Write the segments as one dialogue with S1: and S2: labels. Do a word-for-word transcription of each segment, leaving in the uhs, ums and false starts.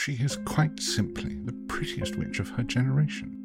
S1: She is quite simply the prettiest witch of her generation.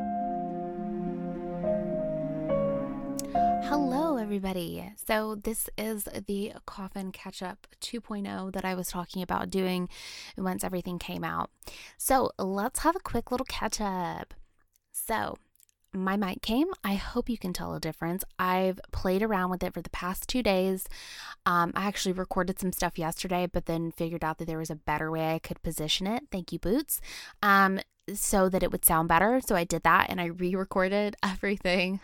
S2: Hello, everybody. So this is the Coffin Catch-Up two point oh that I was talking about doing once everything came out. So let's have a quick little catch-up. So my mic came. I hope you can tell a difference. I've played around with it for the past two days. Um, I actually recorded some stuff yesterday, but then figured out that there was a better way I could position it. Thank you, Boots. Um, so that it would sound better. So I did that and I re-recorded everything.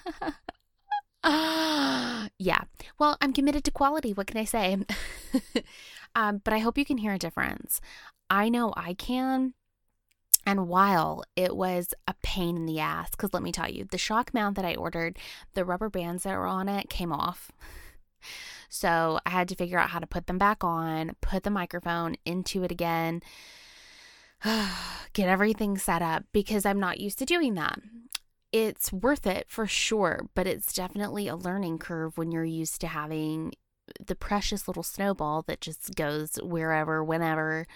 S2: Yeah. Well, I'm committed to quality. What can I say? um, but I hope you can hear a difference. I know I can. And while it was a pain in the ass, because let me tell you, the shock mount that I ordered, the rubber bands that were on it came off. So I had to figure out how to put them back on, put the microphone into it again, get everything set up because I'm not used to doing that. It's worth it for sure, but it's definitely a learning curve when you're used to having the precious little snowball that just goes wherever, whenever,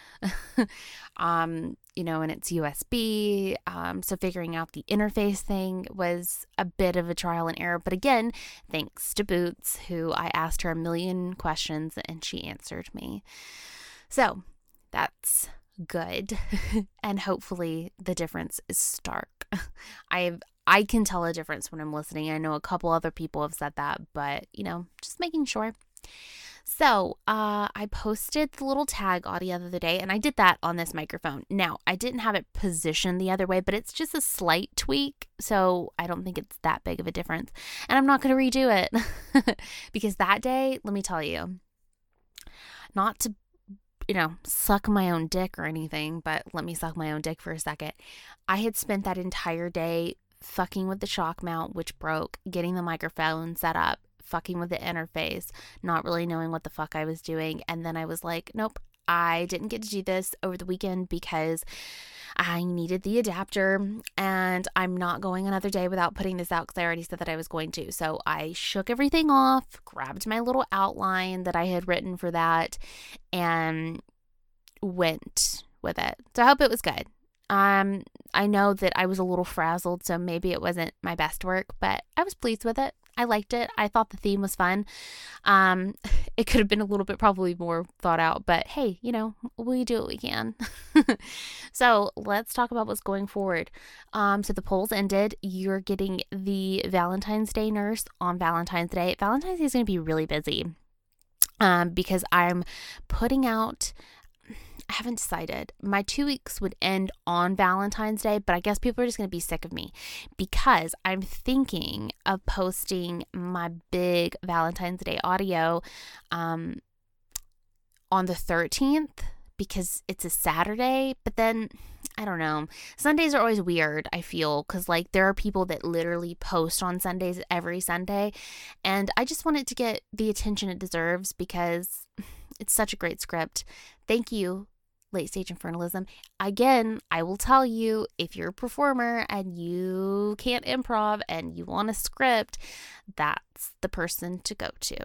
S2: um, you know, and it's U S B. Um, so figuring out the interface thing was a bit of a trial and error. But again, thanks to Boots, who I asked her a million questions and she answered me. So that's good. And hopefully the difference is stark. I've I can tell a difference when I'm listening. I know a couple other people have said that, but, you know, just making sure. So uh, I posted the little tag audio the other day, and I did that on this microphone. Now, I didn't have it positioned the other way, but it's just a slight tweak, so I don't think it's that big of a difference. And I'm not going to redo it because that day, let me tell you, not to, you know, suck my own dick or anything, but let me suck my own dick for a second. I had spent that entire day fucking with the shock mount, which broke, getting the microphone set up, fucking with the interface, not really knowing what the fuck I was doing. And then I was like, nope, I didn't get to do this over the weekend because I needed the adapter and I'm not going another day without putting this out because I already said that I was going to. So I shook everything off, grabbed my little outline that I had written for that and went with it. So I hope it was good. Um, I know that I was a little frazzled, so maybe it wasn't my best work, but I was pleased with it. I liked it. I thought the theme was fun. Um, it could have been a little bit probably more thought out, but hey, you know, we do what we can. So let's talk about what's going forward. Um, so the polls ended. You're getting the Valentine's Day nurse on Valentine's Day. Valentine's Day is going to be really busy, um, because I'm putting out I haven't decided. My two weeks would end on Valentine's Day, but I guess people are just going to be sick of me because I'm thinking of posting my big Valentine's Day audio um, on the thirteenth because it's a Saturday. But then, I don't know. Sundays are always weird, I feel, because like there are people that literally post on Sundays every Sunday. And I just want it to get the attention it deserves because it's such a great script. Thank you, Late Stage Infernalism. Again, I will tell you, if you're a performer and you can't improv and you want a script, that's the person to go to.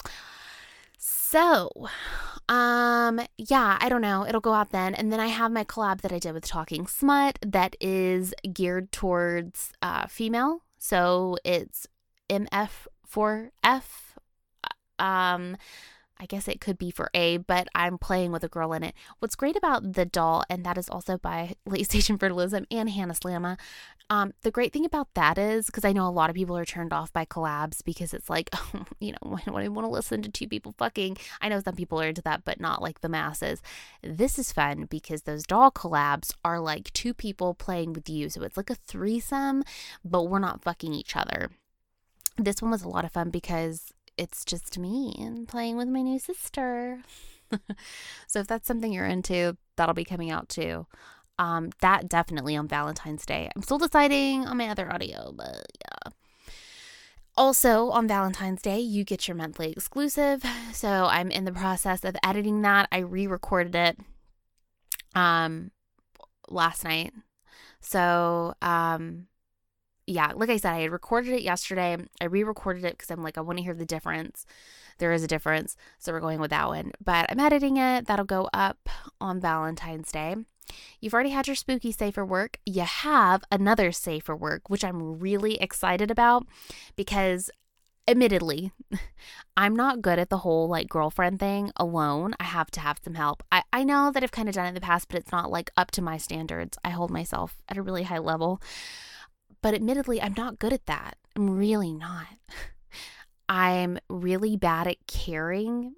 S2: So, um, yeah, I don't know. It'll go out then. And then I have my collab that I did with Talking Smut that is geared towards uh, female. So it's M F for F. Um, I guess it could be for A, but I'm playing with a girl in it. What's great about the doll, and that is also by Late Stage Infernalism and Hannah Slamma, um, the great thing about that is, because I know a lot of people are turned off by collabs because it's like, oh, you know, why do I want to listen to two people fucking? I know some people are into that, but not like the masses. This is fun because those doll collabs are like two people playing with you. So it's like a threesome, but we're not fucking each other. This one was a lot of fun because it's just me and playing with my new sister. So if that's something you're into, that'll be coming out too. Um, that definitely on Valentine's Day. I'm still deciding on my other audio, but yeah. Also on Valentine's Day, you get your monthly exclusive. So I'm in the process of editing that. I re-recorded it um last night. So um yeah, like I said, I had recorded it yesterday. I re-recorded it because I'm like, I want to hear the difference. There is a difference. So we're going with that one. But I'm editing it. That'll go up on Valentine's Day. You've already had your spooky safer work. You have another safer work, which I'm really excited about because admittedly, I'm not good at the whole like girlfriend thing alone. I have to have some help. I, I know that I've kind of done it in the past, but it's not like up to my standards. I hold myself at a really high level. But admittedly, I'm not good at that. I'm really not. I'm really bad at caring.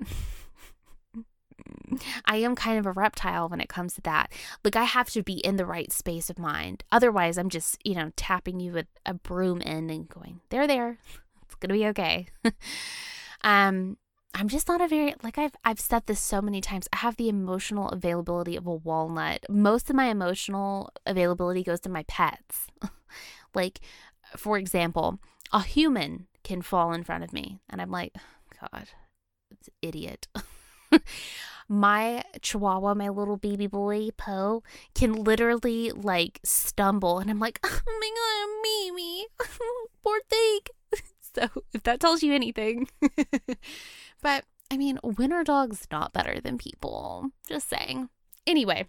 S2: I am kind of a reptile when it comes to that. Like, I have to be in the right space of mind. Otherwise, I'm just, you know, tapping you with a broom in and going, there, there. It's going to be okay. um, I'm just not a very, like I've, I've said this so many times. I have the emotional availability of a walnut. Most of my emotional availability goes to my pets. Like, for example, a human can fall in front of me and I'm like, oh, God, it's an idiot. My chihuahua, my little baby boy, Poe, can literally like stumble and I'm like, oh my God, Mimi, poor thing. So if that tells you anything. But I mean, when are dogs not better than people? Just saying. Anyway,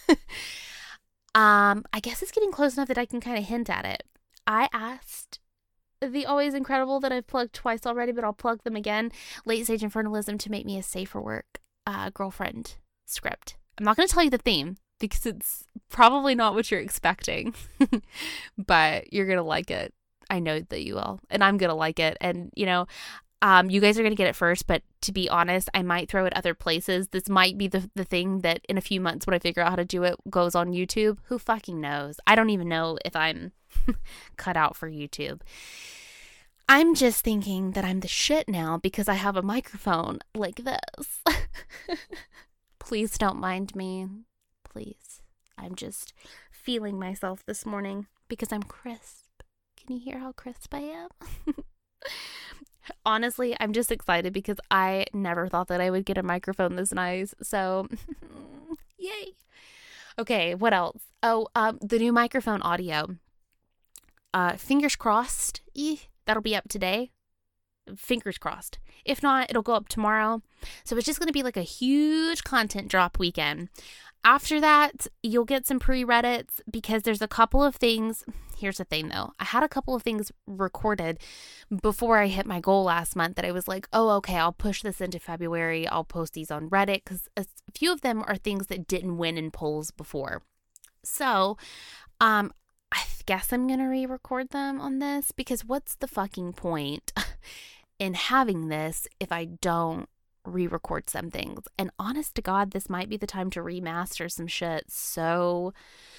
S2: um, I guess it's getting close enough that I can kind of hint at it. I asked the Always Incredible that I've plugged twice already, but I'll plug them again, Late Stage Infernalism, to make me a safer work uh, girlfriend script. I'm not going to tell you the theme because it's probably not what you're expecting, but you're going to like it. I know that you will, and I'm going to like it. And, you know, um, you guys are going to get it first, but to be honest, I might throw it other places. This might be the, the thing that in a few months when I figure out how to do it goes on YouTube. Who fucking knows? I don't even know if I'm cut out for YouTube. I'm just thinking that I'm the shit now because I have a microphone like this. Please don't mind me. Please. I'm just feeling myself this morning because I'm crisp. Can you hear how crisp I am? Honestly, I'm just excited because I never thought that I would get a microphone this nice. So, yay. Okay, what else? Oh, um, the new microphone audio. Uh, fingers crossed. Eh, that'll be up today. Fingers crossed. If not, it'll go up tomorrow. So it's just going to be like a huge content drop weekend. After that, you'll get some pre-Reddits because there's a couple of things. Here's the thing though. I had a couple of things recorded before I hit my goal last month that I was like, oh, okay, I'll push this into February. I'll post these on Reddit because a few of them are things that didn't win in polls before. So, um, I guess I'm going to re-record them on this because what's the fucking point in having this if I don't re-record some things? And honest to God, this might be the time to remaster some shit. So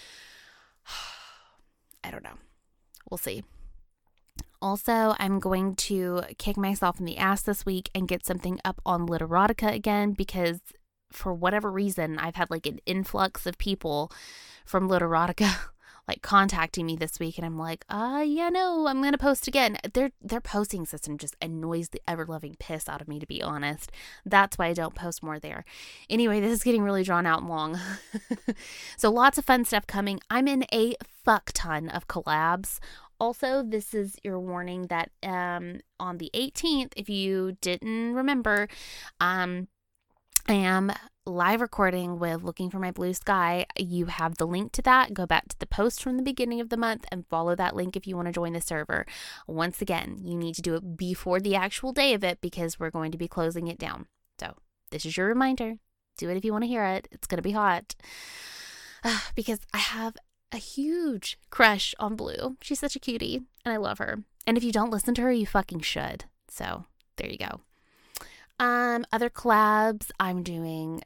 S2: I don't know. We'll see. Also, I'm going to kick myself in the ass this week and get something up on Literotica again because for whatever reason, I've had like an influx of people from Literotica like contacting me this week and I'm like, uh, yeah, no, I'm going to post again. Their, their posting system just annoys the ever-loving piss out of me, to be honest. That's why I don't post more there. Anyway, this is getting really drawn out and long. So lots of fun stuff coming. I'm in a fuck ton of collabs. Also, this is your warning that um, on the eighteenth, if you didn't remember, um, I am live recording with Looking for My Blue Sky. You have the link to that. Go back to the post from the beginning of the month and follow that link if you want to join the server. Once again, you need to do it before the actual day of it because we're going to be closing it down. So this is your reminder. Do it if you want to hear it. It's going to be hot. Uh, because I have a huge crush on Blue. She's such a cutie and I love her. And if you don't listen to her, you fucking should. So there you go. Um, other collabs I'm doing.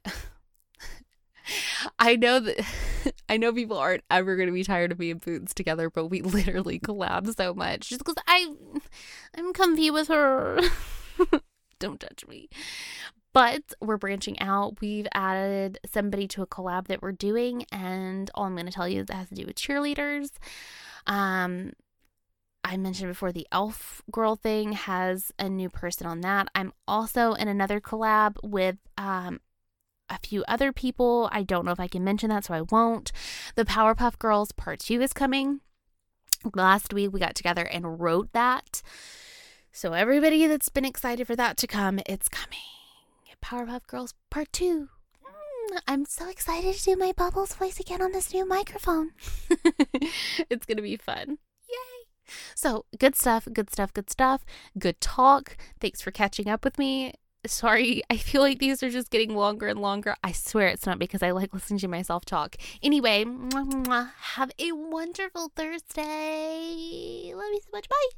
S2: I know that I know people aren't ever going to be tired of me and Boots together, but we literally collab so much just because I I'm comfy with her. Don't judge me. But we're branching out. We've added somebody to a collab that we're doing, and all I'm going to tell you is it has to do with cheerleaders. Um. I mentioned before the elf girl thing has a new person on that. I'm also in another collab with um, a few other people. I don't know if I can mention that, so I won't. The Powerpuff Girls Part two is coming. Last week we got together and wrote that. So everybody that's been excited for that to come, it's coming. Powerpuff Girls Part two. Mm, I'm so excited to do my Bubbles voice again on this new microphone. It's going to be fun. Yay. So good stuff, good stuff, good stuff. Good talk. Thanks for catching up with me. Sorry, I feel like these are just getting longer and longer. I swear it's not because I like listening to myself talk. Anyway, mwah, mwah, have a wonderful Thursday. Love you so much. Bye.